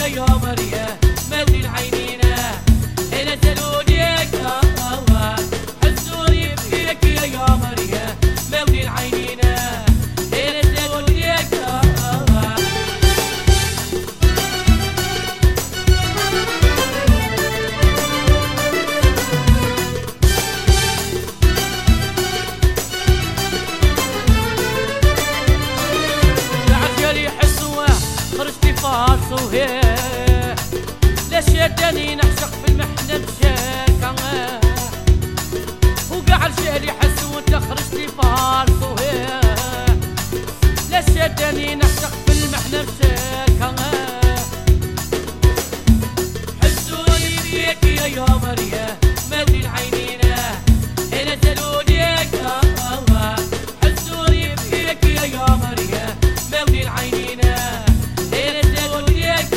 يا مريا مالي العينينا نزلوا ليك حسوني بكيك يا مريا مالي العينينا نزلوا ليك تعجلي حسوة خرجتي فاصو هي لا شداني نعشق في المحنة مشاكا وقع الجهل حس وانت خرجتي فاصو هي لا شداني نعشق في المحنة مشاكا حسوني بيك يا مريا مالي العينينا نزلوا ليك حسوني بيك يا مريا مالي العينينا نزلوا ليك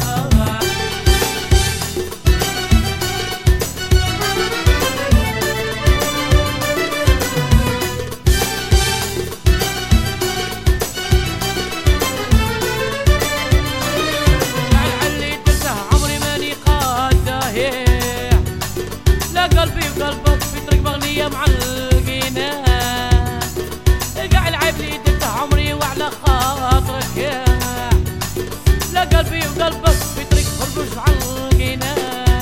قلبي وقلبك في طريق مغنية معلقينا قاع العيب لي درته عمري وعلى خاطرك يا لا قلبي وقلبك في طريق خربوش معلقينا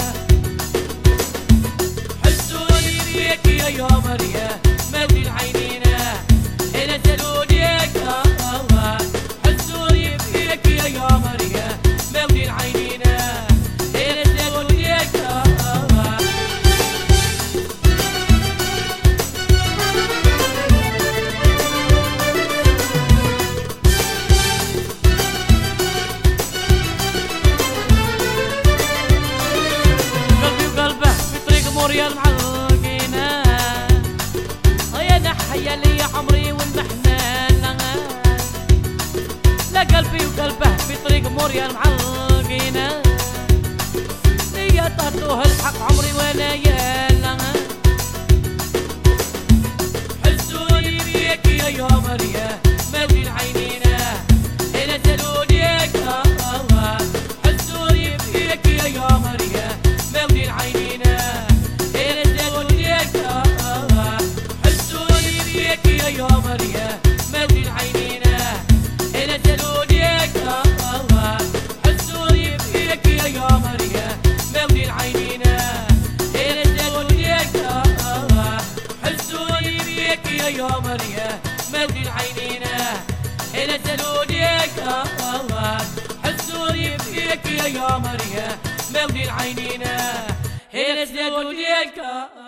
حسوني بيك يا مريا مالي العينينا نزلوا ليك حسوني بيك يا مريا مالي العينينا نزلوا ليك يا المعلقينا يا نحيا لي عمري والمحنان لا قلبي وقلبه في طريق موريا المعلقينا ليا طهطوه الحق عمري وانا يالا حسوني بيك يا مريا مالي العينينا نزلوا ليك حسوني بيك يا مريا مالي العينينا يا مريا مالي العينينا نزلوا ليك حسوني بيك يا مريا مالي العينينا نزلوا ليك حسوني بيك يا مريا مالي العينينا نزلوا ليك حسوني بيك يا مريا مالي العينينا نزلوا ليك